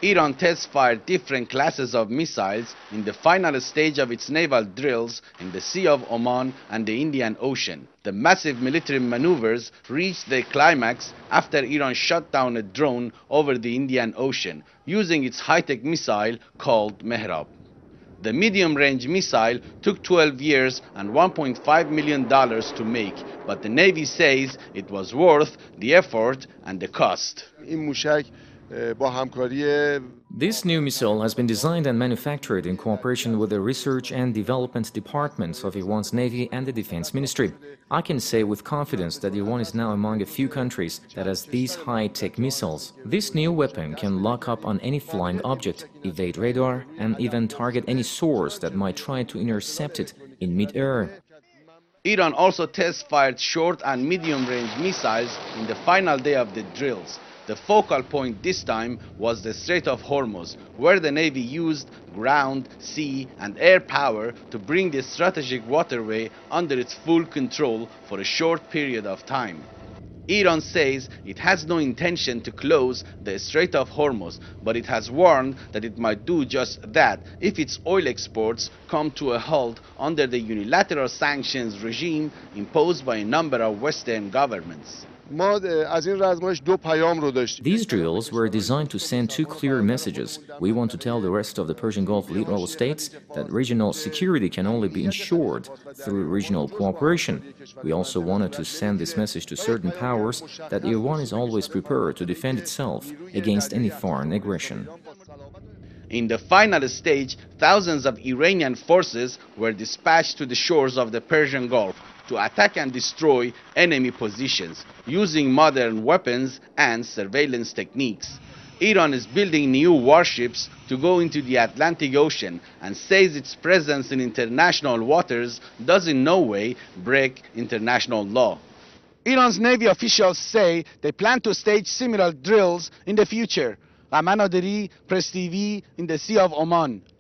Iran test-fired different classes of missiles in the final stage of its naval drills in the Sea of Oman and the Indian Ocean. The massive military maneuvers reached their climax after Iran shot down a drone over the Indian Ocean using its high-tech missile called Mehrab. The medium-range missile took 12 years and $1.5 million to make, but the Navy says it was worth the effort and the cost. This new missile has been designed and manufactured in cooperation with the Research and Development Departments of Iran's Navy and the Defense Ministry. I can say with confidence that Iran is now among a few countries that has these high-tech missiles. This new weapon can lock up on any flying object, evade radar, and even target any source that might try to intercept it in mid-air. Iran also test-fired short and medium-range missiles in the final day of the drills. The focal point this time was the Strait of Hormuz, where the Navy used ground, sea and air power to bring the strategic waterway under its full control for a short period of time. Iran says it has no intention to close the Strait of Hormuz, but it has warned that it might do just that if its oil exports come to a halt under the unilateral sanctions regime imposed by a number of Western governments. These drills were designed to send two clear messages. We want to tell the rest of the Persian Gulf littoral states that regional security can only be ensured through regional cooperation. We also wanted to send this message to certain powers that Iran is always prepared to defend itself against any foreign aggression. In the final stage, thousands of Iranian forces were dispatched to the shores of the Persian Gulf to attack and destroy enemy positions using modern weapons and surveillance techniques. Iran is building new warships to go into the Atlantic Ocean and says its presence in international waters does in no way break international law. Iran's Navy officials say they plan to stage similar drills in the future. Raman Aderi, Press TV in the Sea of Oman.